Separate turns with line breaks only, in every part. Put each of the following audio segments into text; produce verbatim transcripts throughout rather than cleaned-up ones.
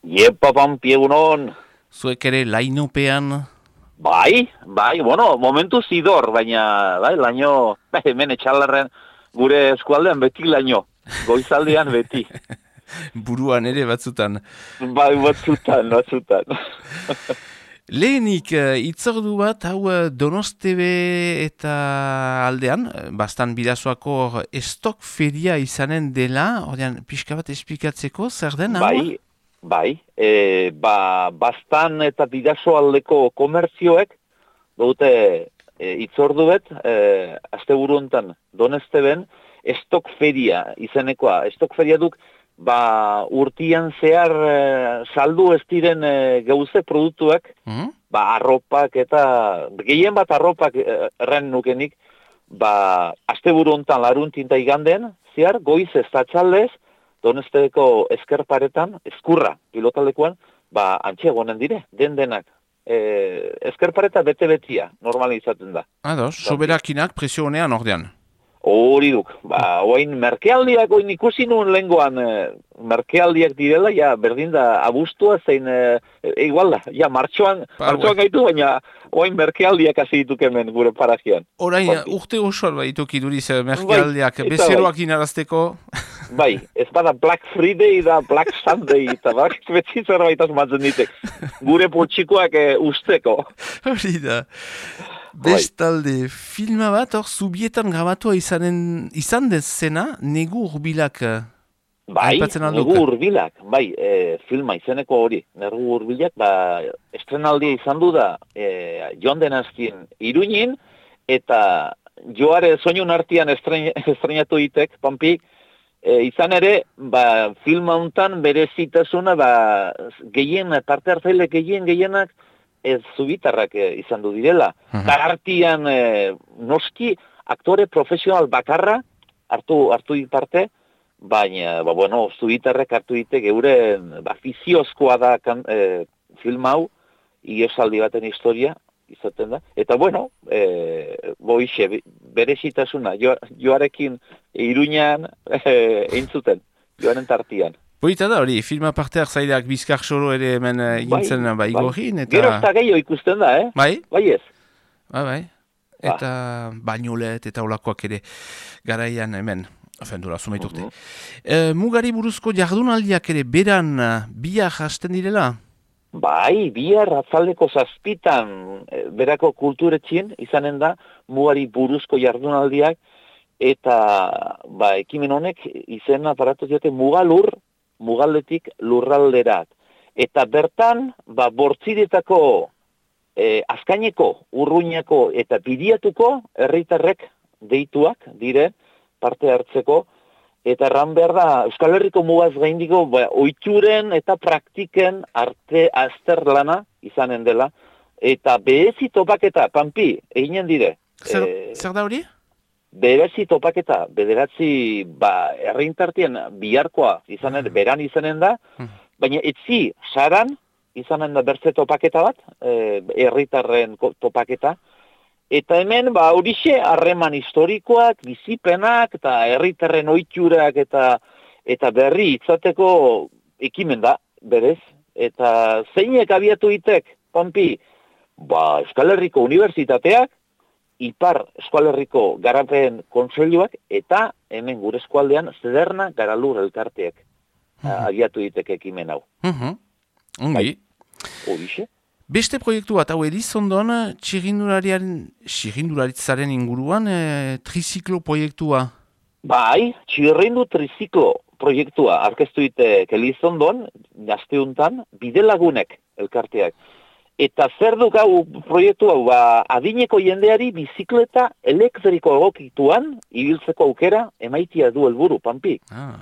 Iepa, Pampi, egunon.
Zuek ere lainupean.
Bai, bai, bueno, momentu zidor, baina, bai, laino, bai, hemen etxalarren gure eskualdean beti laino, goizaldean beti.
Buruan ere batzutan.
Bai, batzutan, batzutan.
Lehenik, eh, itzordu bat, hau eh, Donostebe eta aldean, eh, bastan bidazoako estok feria izanen dela, ordean, pixka bat esplikatzeko, zer den, hau?
Bai, bai, e, ba, bastan eta bidaso aldeko komertzioek, dute e, itzordu bet, e, azte buru hontan Donosteben, estok feria izenekoa. Estok feria duk, ba, urtian zehar e, saldu ez diren e, gauze produktuak,
Mhm.
ba, arropak eta, gehien bat arropak e, erren nukenik, ba, asteburu hontan laruntinta iganden, zehar, goiz ez tatxaldez, Donosteko eskerparetan, eskurra, pilotalekuan, ba, antxe egonen dire, den denak. E, eskerpareta bete-betia, normali izaten da.
Ados, soberakinak presio honean ordean.
Hori duk, ba, oain merkealdiak, oain ikusi nuen lenguan e, merkealdiak direla, ja, berdin da, abustua zein, e, e, igual da, ja, martxoan,
Ba,
martxoan gaitu, baina oain merkealdiak hasi dituk hemen gure parajian.
Orain,
Pampi.
urte osoan baituk iduriz eh,
Bai,
merkealdiak,
eta
bezeroak inarazteko.
Bai, ez bada Black Friday da Black Sunday, eta bak, betzi zerbait asmatzen ditek. Gure poltsikoak e, usteko.
Hori da.
Bai.
Bestalde, filma bat, hor, zubietan grabatua izanen, izan dezena, negu urbilak. eh,
Bai,
Aipatzen al
negu
duk?
urbilak, bai, e, filma izeneko hori. Negu urbilak, ba, estrenaldia izan du da, e, joan den azkien Iruñin, eta joare soinun artian estren, estrenatu ditek, Pampi, e, izan ere, ba, filma hontan berezitasuna, ba, gehien, parte hartzaile gehien gehienak, ez zubitarrak e, izan du direla.
Mhm.
Tartian, e, noski, aktore profesional bakarra hartu hartu dit parte, baina, ba, bueno, zubitarrek hartu dite geure ba, fiziozkoa da kan, e, film hau, iosaldi baten historia, izaten da. Eta, bueno, e, boixe, berezitasuna, jo, joarekin Iruñan e, eintzuten, joaren tartian.
Poita da hori, filma parte hartzaileak bizkar solo ere hemen eh, egin zen bai, igorrin, eta...
Gero ez da gehiago ikusten da, eh?
Bai,
Bai ez.
bai, bai.
Ba.
Eta bainolet eta olakoak ere garaian hemen. Afendura, sumait urte.
Mhm.
Eh, mugari buruzko jardunaldiak ere beran eh, biak hasten direla?
Bai, bihar atzaldeko zazpitan e, berako kulturetxien izanen da mugari buruzko jardunaldiak eta ba, ekimen honek izena aparatu diote mugalur, mugaldetik lurralderat. Eta bertan, ba, bortziretako e, azkaineko, urruñako eta bidiatuko herritarrek deituak dire parte hartzeko. Eta erran behar da, Euskal Herriko mugaz gaindiko, ba, oituren eta praktiken arte azterlana izanen dela. Eta behezi topaketa, Pampi, eginen dire.
Zer,
E,
zer da hori?
Bederatzi topaketa, bederatzi, ba, erreintartien biharkoa izanen, beran izanen da, baina etzi saran izanen da bertze topaketa bat, e, herritarren ko- topaketa, eta hemen, ba, horixe, harreman historikoak, bizipenak, eta herritarren ohiturak eta eta berri itzateko ekimen da, berez, eta zeinek abiatu ditek, Pampi, ba, Euskal Herriko Unibertsitateak, Ipar Eskualerriko Garapen Kontseiluak eta hemen gure eskualdean Zederna Garalur elkarteak
Mhm.
abiatu diteke ekimen hau.
Mhm. Ongi.
Horixe?
Beste proiektu bat, hau Elizondon, txirrindulariaren, txirrindularitzaren inguruan, e, triziklo proiektua.
Bai, txirrindu triziklo proiektua aurkeztu ditek Elizondon, gazteuntan, bidelagunek elkarteak. Eta zer duk hau proiektu hau, ba, adineko jendeari bizikleta elektriko egokituan ibiltzeko aukera emaitia du helburu, Pampi.
Ah.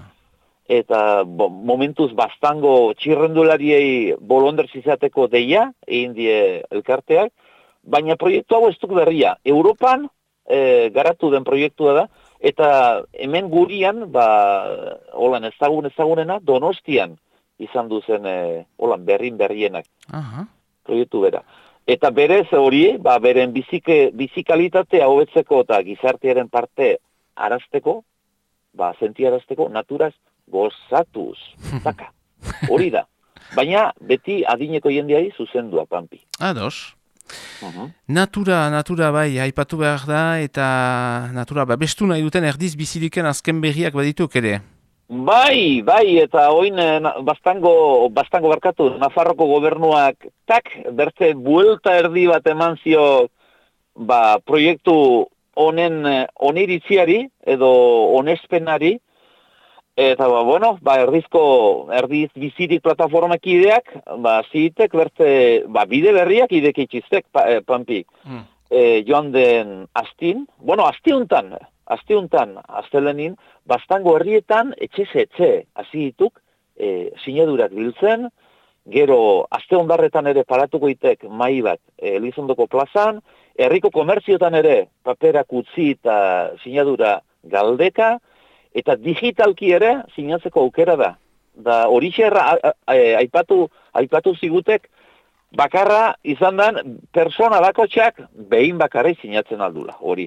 Eta bo, momentuz bastango txirrendulariei bolondrez izateko deia, egin die elkarteak, baina proiektu hau ez duk berria. Europan e, garatu den proiektua da, eta hemen gurian, ba, holan ezagun ezagunena, Donostian izan duzen, e, holan berrin berrienak.
Aha.
Proiektu bera. Eta berez hori, ba, beren bizike, bizikalitatea hobetzeko eta gizartearen parte arazteko, ba, sentiarazteko, naturaz gozatuz. Zaka. Hori da. baina beti adineko jendeai zuzendua, Pampi.
Ados.
Uh-huh.
Natura, natura bai, aipatu behar da, eta natura, ba, bestu nahi duten erdiz biziriken azken berriak badituk ere.
Bai, bai, eta oin bastango, bastango barkatu, Nafarroko gobernuak, tak, bertze buelta erdi bat eman zio, ba, proiektu honen oniritziari, edo onespenari, eta, ba, bueno, ba, erdizko, erdiz bizirik plataformak ideak, ba, zitek bertze, ba, bide berriak idek itxiztek, pa, eh, Pampi. Mm. E, joan den astin, bueno, astiuntan, astiuntan, astelenin, bastango herrietan, etxe etxe, hasi dituk, e, sinadurak biltzen, gero, aste ondarretan ere paratuko itek mai bat, e, Elizondoko plazan, herriko komerziotan ere, paperak utzi eta sinadura galdeka, eta digitalki ere sinatzeko aukera da. Da hori xerra aipatu, aipatu zigutek, bakarra izan den persona bakotxak behin bakarri sinatzen aldula, hori.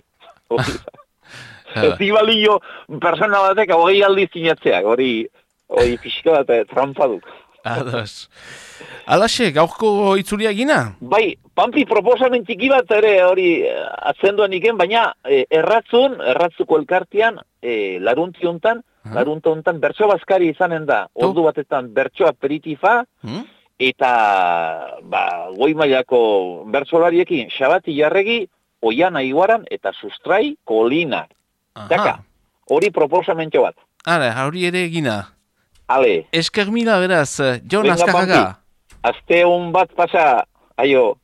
Ez dibalio persona batek hogei aldi sinatzeak, hori, hori pixka bat trampa duk.
Ados. Alaxe, gaurko itzulia gina?
Bai, Pampi proposamen txiki bat ere hori atzenduan iken, baina e, erratzun, erratzuko elkartian, e, larunti hontan, uh-huh. larunti hontan bertso bazkari izanen da, ordu batetan bertso aperitifa, uh-huh. eta ba, goi mailako bertsolariekin Xabati Jarregi, Oiana Iguaran eta Sustrai Kolina. Uh-huh. Daka, hori proposamentxo bat.
Ara, hori ere gina.
Ale.
Esker mila beraz, Jon Azkarraga.
Azte hon bat pasa, aio.